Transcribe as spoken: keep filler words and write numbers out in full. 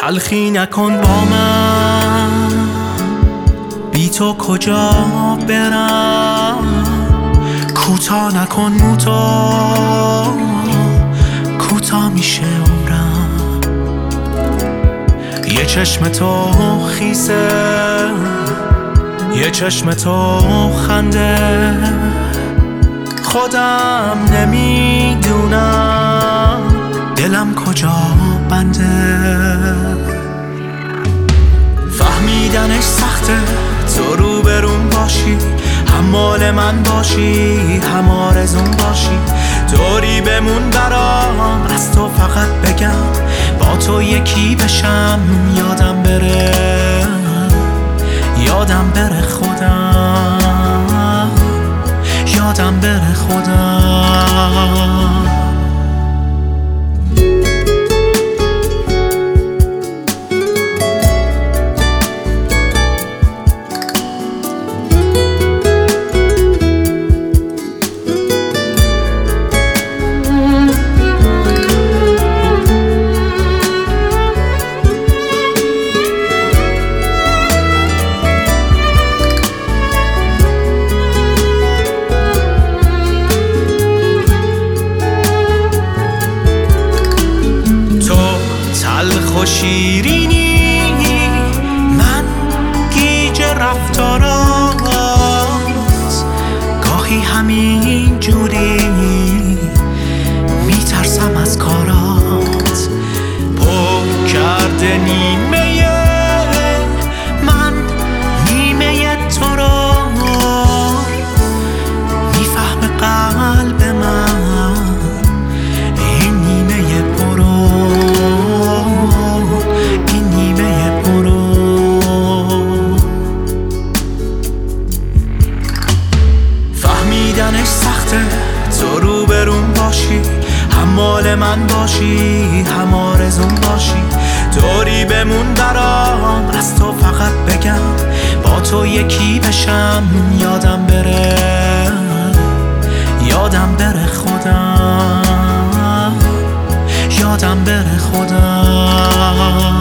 تلخی نکن با من، بی تو کجا برم؟ کوتاه نکن موتو، کوتاه میشه عمرم. یه چشم تو خیسه، یه چشم تو خنده، خودم نمیدونم دلم کجا بنده. فهمیدنش سخته، تو رو برون باشی، هم مال من باشی، هم آرزون باشی. طوری بمون برام از تو فقط بگم، با تو یکی بشم. یادم بره، یادم بره خودم، یادم بره خودم. تلخ و شیرینی، من گیج رفتارات، گاهی همین جوری میترسم از کارات. پر کرده نیمه من، نیمه تو رو میفهمه قلب من، این نیمه پرو، این نیمه پرو. فهمیدنش سخته، تو رو برون باشی، هم مال من باشی، هم آرزون باشی. طوری بمون برام از تو فقط بگم، با تو یکی بشم. یادم بره، یادم بره خودم، یادم بره خودم.